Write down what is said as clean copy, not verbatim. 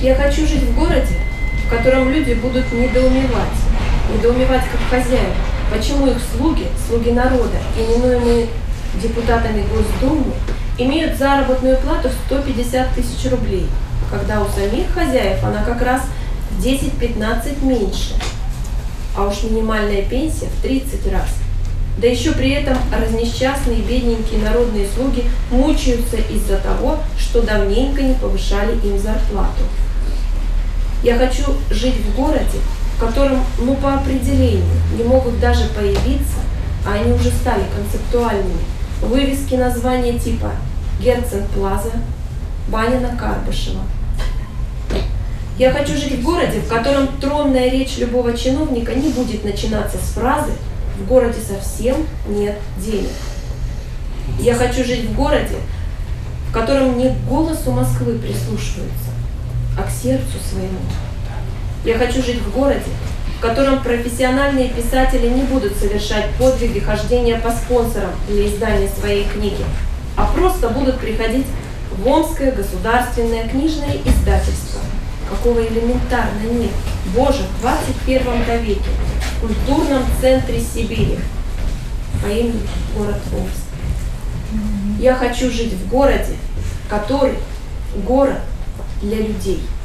Я хочу жить в городе, в котором люди будут недоумевать как хозяева, почему их слуги народа, именуемые депутатами Госдумы, имеют заработную плату в 150 тысяч рублей, когда у самих хозяев она как раз в 10-15 меньше, а уж минимальная пенсия в 30 раз. Да еще при этом разнесчастные бедненькие народные слуги мучаются из-за того, что давненько не повышали им зарплату. Я хочу жить в городе, в котором, по определению, не могут даже появиться, а они уже стали концептуальными, вывески названия типа Герцен-Плаза, баня на Карбышева. Я хочу жить в городе, в котором тронная речь любого чиновника не будет начинаться с фразы «в городе совсем нет денег». Я хочу жить в городе, в котором не к голосу Москвы прислушиваются, а к сердцу своему. Я хочу жить в городе, в котором профессиональные писатели не будут совершать подвиги хождения по спонсорам для издания своей книги, а просто будут приходить в Омское государственное книжное издательство, какого элементарно нет, Боже, в 21 веке, в культурном центре Сибири по имени город Омск. Я хочу жить в городе, который город для людей.